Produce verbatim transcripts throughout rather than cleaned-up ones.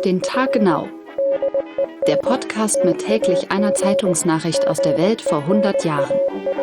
den Tag genau. Der Podcast mit täglich einer Zeitungsnachricht aus der Welt vor hundert Jahren.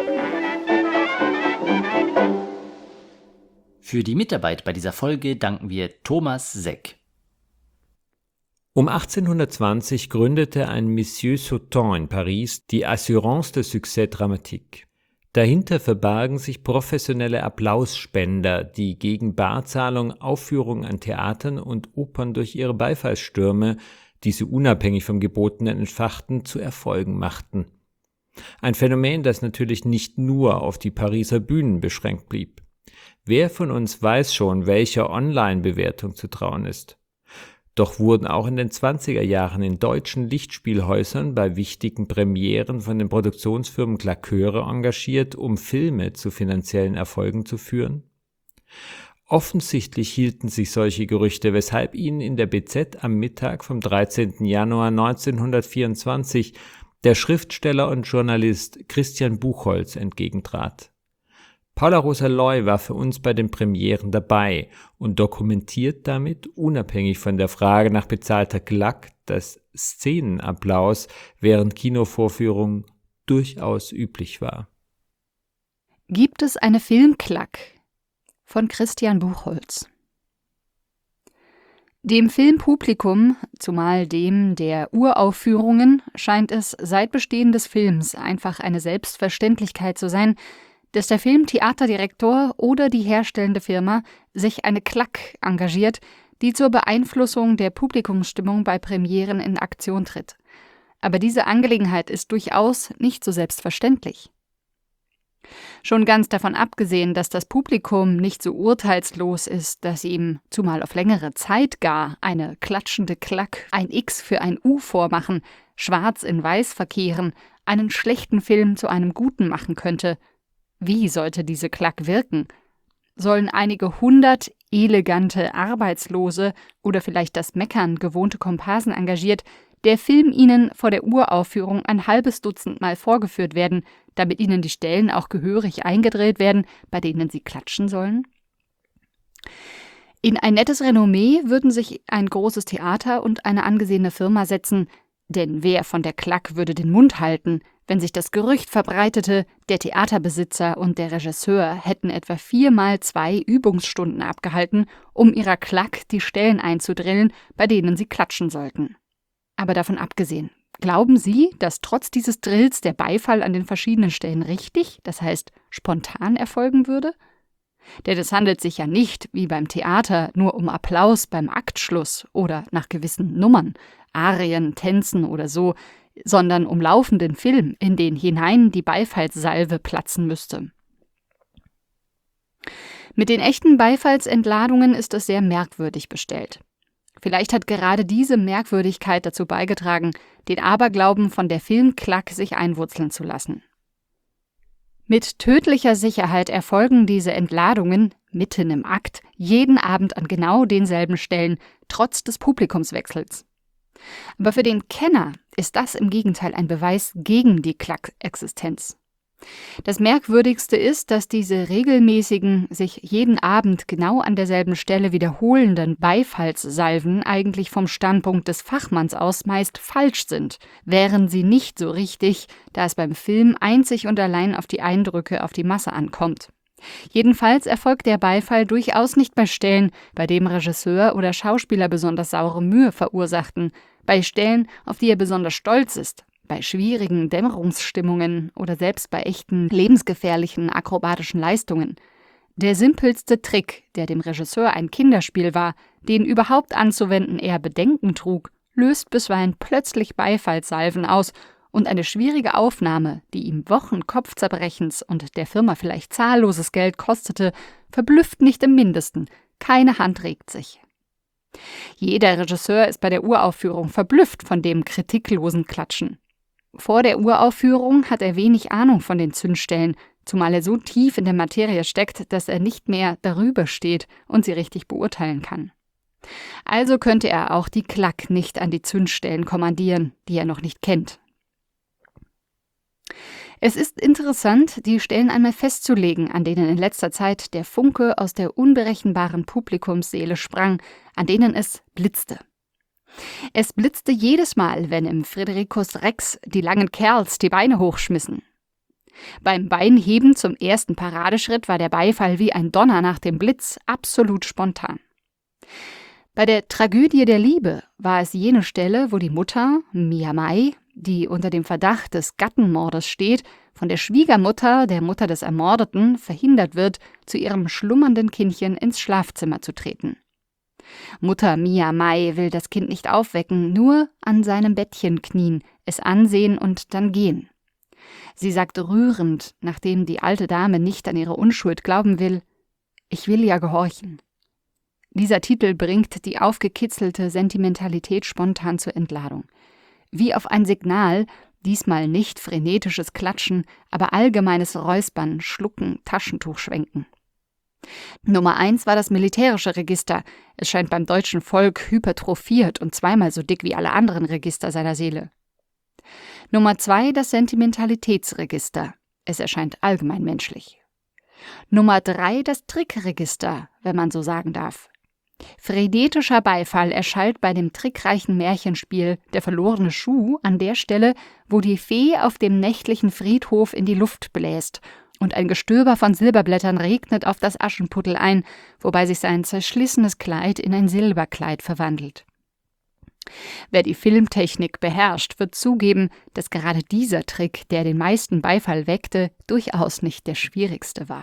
Für die Mitarbeit bei dieser Folge danken wir Thomas Seck. Um achtzehnhundertzwanzig gründete ein Monsieur Sauton in Paris die Assurance de Succès Dramatique. Dahinter verbargen sich professionelle Applausspender, die gegen Barzahlung Aufführungen an Theatern und Opern durch ihre Beifallsstürme, die sie unabhängig vom Gebotenen entfachten, zu Erfolgen machten. Ein Phänomen, das natürlich nicht nur auf die Pariser Bühnen beschränkt blieb. Wer von uns weiß schon, welcher Online-Bewertung zu trauen ist? Doch wurden auch in den zwanziger Jahren in deutschen Lichtspielhäusern bei wichtigen Premieren von den Produktionsfirmen Glakeure engagiert, um Filme zu finanziellen Erfolgen zu führen? Offensichtlich hielten sich solche Gerüchte, weshalb ihnen in der B Z am Mittag vom dreizehnten Januar neunzehnhundertvierundzwanzig der Schriftsteller und Journalist Christian Buchholz entgegentrat. Paula Rosa Loy war für uns bei den Premieren dabei und dokumentiert damit, unabhängig von der Frage nach bezahlter Glack, dass Szenenapplaus während Kinovorführungen durchaus üblich war. Gibt es eine Filmklack? Von Christian Buchholz. Dem Filmpublikum, zumal dem der Uraufführungen, scheint es seit Bestehen des Films einfach eine Selbstverständlichkeit zu sein, dass der Filmtheaterdirektor oder die herstellende Firma sich eine Klack engagiert, die zur Beeinflussung der Publikumsstimmung bei Premieren in Aktion tritt. Aber diese Angelegenheit ist durchaus nicht so selbstverständlich. Schon ganz davon abgesehen, dass das Publikum nicht so urteilslos ist, dass ihm, zumal auf längere Zeit gar, eine klatschende Klack, ein X für ein U vormachen, schwarz in weiß verkehren, einen schlechten Film zu einem guten machen könnte. Wie sollte diese Klack wirken? Sollen einige hundert elegante Arbeitslose oder vielleicht das Meckern gewohnte Komparsen engagiert, der Film ihnen vor der Uraufführung ein halbes Dutzend Mal vorgeführt werden, damit ihnen die Stellen auch gehörig eingedreht werden, bei denen sie klatschen sollen? In ein nettes Renommee würden sich ein großes Theater und eine angesehene Firma setzen, denn wer von der Klack würde den Mund halten, wenn sich das Gerücht verbreitete, der Theaterbesitzer und der Regisseur hätten etwa viermal zwei Übungsstunden abgehalten, um ihrer Klack die Stellen einzudrillen, bei denen sie klatschen sollten. Aber davon abgesehen, glauben Sie, dass trotz dieses Drills der Beifall an den verschiedenen Stellen richtig, das heißt spontan erfolgen würde? Denn es handelt sich ja nicht, wie beim Theater, nur um Applaus beim Aktschluss oder nach gewissen Nummern, Arien, Tänzen oder so, sondern um laufenden Film, in den hinein die Beifallssalve platzen müsste. Mit den echten Beifallsentladungen ist es sehr merkwürdig bestellt. Vielleicht hat gerade diese Merkwürdigkeit dazu beigetragen, den Aberglauben von der Filmklack sich einwurzeln zu lassen. Mit tödlicher Sicherheit erfolgen diese Entladungen, mitten im Akt, jeden Abend an genau denselben Stellen, trotz des Publikumswechsels. Aber für den Kenner ist das im Gegenteil ein Beweis gegen die Klack-Existenz. Das Merkwürdigste ist, dass diese regelmäßigen, sich jeden Abend genau an derselben Stelle wiederholenden Beifallssalven eigentlich vom Standpunkt des Fachmanns aus meist falsch sind, wären sie nicht so richtig, da es beim Film einzig und allein auf die Eindrücke auf die Masse ankommt. Jedenfalls erfolgt der Beifall durchaus nicht bei Stellen, bei dem Regisseur oder Schauspieler besonders saure Mühe verursachten, bei Stellen, auf die er besonders stolz ist, bei schwierigen Dämmerungsstimmungen oder selbst bei echten, lebensgefährlichen akrobatischen Leistungen. Der simpelste Trick, der dem Regisseur ein Kinderspiel war, den überhaupt anzuwenden er Bedenken trug, löst bisweilen plötzlich Beifallssalven aus und eine schwierige Aufnahme, die ihm Wochen Kopfzerbrechens und der Firma vielleicht zahlloses Geld kostete, verblüfft nicht im Mindesten. Keine Hand regt sich. Jeder Regisseur ist bei der Uraufführung verblüfft von dem kritiklosen Klatschen. Vor der Uraufführung hat er wenig Ahnung von den Zündstellen, zumal er so tief in der Materie steckt, dass er nicht mehr darüber steht und sie richtig beurteilen kann. Also könnte er auch die Klack nicht an die Zündstellen kommandieren, die er noch nicht kennt. Es ist interessant, die Stellen einmal festzulegen, an denen in letzter Zeit der Funke aus der unberechenbaren Publikumsseele sprang, an denen es blitzte. Es blitzte jedes Mal, wenn im Fredericus Rex die langen Kerls die Beine hochschmissen. Beim Beinheben zum ersten Paradeschritt war der Beifall wie ein Donner nach dem Blitz, absolut spontan. Bei der Tragödie der Liebe war es jene Stelle, wo die Mutter, Mia Mai, die unter dem Verdacht des Gattenmordes steht, von der Schwiegermutter, der Mutter des Ermordeten, verhindert wird, zu ihrem schlummernden Kindchen ins Schlafzimmer zu treten. Mutter Mia Mai will das Kind nicht aufwecken, nur an seinem Bettchen knien, es ansehen und dann gehen. Sie sagt rührend, nachdem die alte Dame nicht an ihre Unschuld glauben will: »Ich will ja gehorchen.« Dieser Titel bringt die aufgekitzelte Sentimentalität spontan zur Entladung. Wie auf ein Signal, diesmal nicht frenetisches Klatschen, aber allgemeines Räuspern, Schlucken, Taschentuch schwenken. Nummer eins war das militärische Register. Es scheint beim deutschen Volk hypertrophiert und zweimal so dick wie alle anderen Register seiner Seele. Nummer zwei das Sentimentalitätsregister. Es erscheint allgemein menschlich. Nummer drei das Trickregister, wenn man so sagen darf. Frenetischer Beifall erschallt bei dem trickreichen Märchenspiel Der verlorene Schuh an der Stelle, wo die Fee auf dem nächtlichen Friedhof in die Luft bläst und ein Gestöber von Silberblättern regnet auf das Aschenputtel ein, wobei sich sein zerschlissenes Kleid in ein Silberkleid verwandelt. Wer die Filmtechnik beherrscht, wird zugeben, dass gerade dieser Trick, der den meisten Beifall weckte, durchaus nicht der schwierigste war.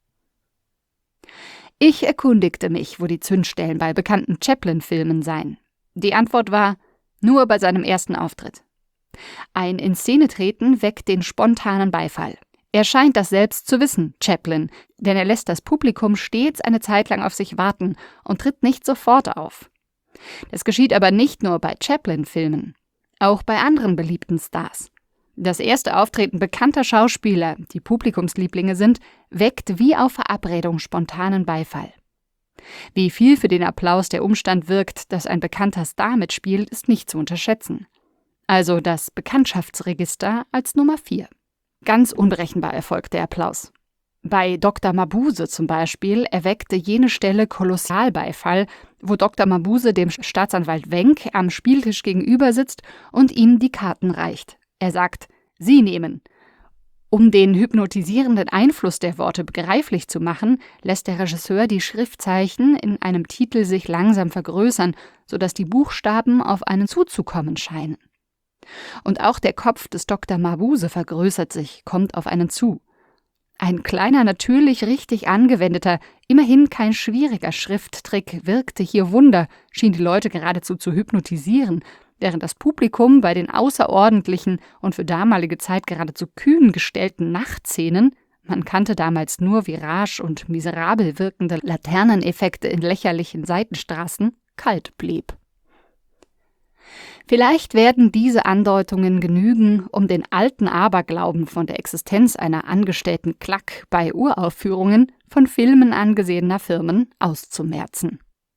Ich erkundigte mich, wo die Zündstellen bei bekannten Chaplin-Filmen seien. Die Antwort war: nur bei seinem ersten Auftritt. Ein In-Szene-Treten weckt den spontanen Beifall. Er scheint das selbst zu wissen, Chaplin, denn er lässt das Publikum stets eine Zeit lang auf sich warten und tritt nicht sofort auf. Das geschieht aber nicht nur bei Chaplin-Filmen, auch bei anderen beliebten Stars. Das erste Auftreten bekannter Schauspieler, die Publikumslieblinge sind, weckt wie auf Verabredung spontanen Beifall. Wie viel für den Applaus der Umstand wirkt, dass ein bekannter Star mitspielt, ist nicht zu unterschätzen. Also das Bekanntschaftsregister als Nummer vier. Ganz unberechenbar erfolgt der Applaus. Bei Doktor Mabuse zum Beispiel erweckte jene Stelle Kolossalbeifall, wo Doktor Mabuse dem Staatsanwalt Wenck am Spieltisch gegenüber sitzt und ihm die Karten reicht. Er sagt: Sie nehmen. Um den hypnotisierenden Einfluss der Worte begreiflich zu machen, lässt der Regisseur die Schriftzeichen in einem Titel sich langsam vergrößern, sodass die Buchstaben auf einen zuzukommen scheinen. Und auch der Kopf des Doktor Mabuse vergrößert sich, kommt auf einen zu. Ein kleiner, natürlich richtig angewendeter, immerhin kein schwieriger Schrifttrick wirkte hier Wunder, schien die Leute geradezu zu hypnotisieren, während das Publikum bei den außerordentlichen und für damalige Zeit geradezu kühn gestellten Nachtszenen, man kannte damals nur Virage und miserabel wirkende Laterneneffekte in lächerlichen Seitenstraßen, kalt blieb. Vielleicht werden diese Andeutungen genügen, um den alten Aberglauben von der Existenz einer angestellten Klack bei Uraufführungen von Filmen angesehener Firmen auszumerzen.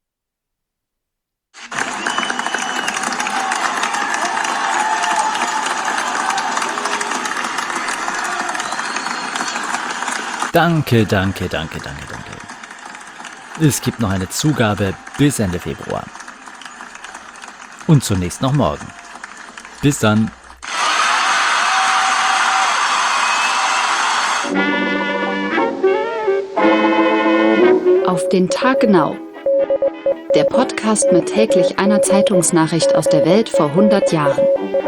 Danke, danke, danke, danke, danke. Es gibt noch eine Zugabe bis Ende Februar. Und zunächst noch morgen. Bis dann. Auf den Tag genau. Der Podcast mit täglich einer Zeitungsnachricht aus der Welt vor hundert Jahren.